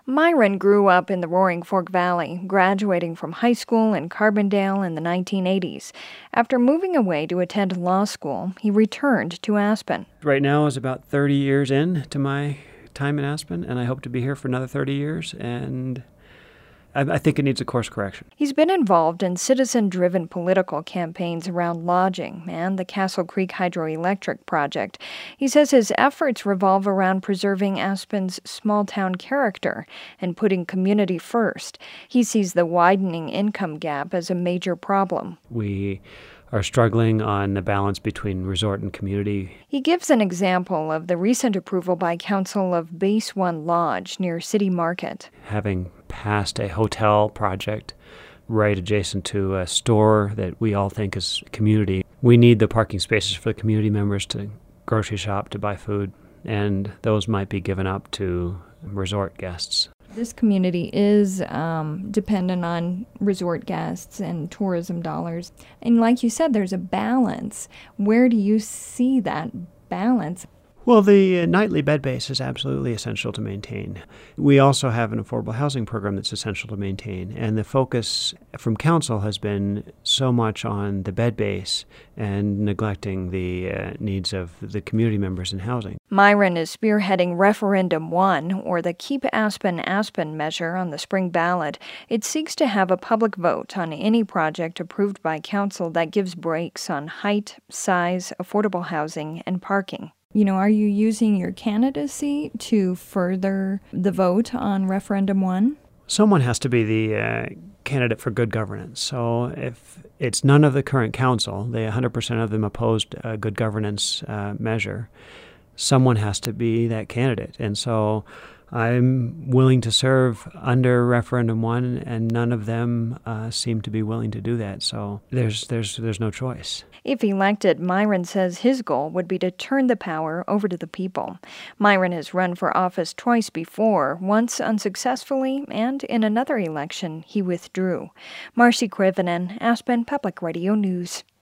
Myron grew up in the Roaring Fork Valley, graduating from high school in Carbondale in the 1980s. After moving away to attend law school, he returned to Aspen. Right now is about 30 years in to my time in Aspen, and I hope to be here for another 30 years, and I think it needs a course correction. He's been involved in citizen-driven political campaigns around lodging and the Castle Creek Hydroelectric project. He says his efforts revolve around preserving Aspen's small-town character and putting community first. He sees the widening income gap as a major problem. We are struggling on the balance between resort and community. He gives an example of the recent approval by council of Base One Lodge near City Market. Having passed a hotel project right adjacent to a store that we all think is community, we need the parking spaces for the community members to grocery shop, to buy food, and those might be given up to resort guests. This community is dependent on resort guests and tourism dollars. And like you said, there's a balance. Where do you see that balance? Well, the nightly bed base is absolutely essential to maintain. We also have an affordable housing program that's essential to maintain. And the focus from council has been so much on the bed base and neglecting the needs of the community members in housing. Myron is spearheading Referendum 1, or the Keep Aspen Aspen measure, on the spring ballot. It seeks to have a public vote on any project approved by council that gives breaks on height, size, affordable housing, and parking. Are you using your candidacy to further the vote on Referendum 1? Someone has to be the candidate for good governance. So if it's none of the current council, 100% of them opposed a good governance measure, someone has to be that candidate. And so I'm willing to serve under Referendum 1, and none of them seem to be willing to do that. So there's no choice. If elected, Myron says his goal would be to turn the power over to the people. Myron has run for office twice before, once unsuccessfully, and in another election he withdrew. Marcy Krivonen, Aspen Public Radio News.